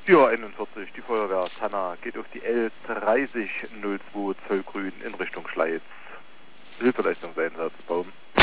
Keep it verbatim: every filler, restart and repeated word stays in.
Ja, einundvierzig, die Feuerwehr Tanna geht auf die L dreißig null zwei Zollgrün in Richtung Schleiz. Hilfeleistungseinsatz, Baum.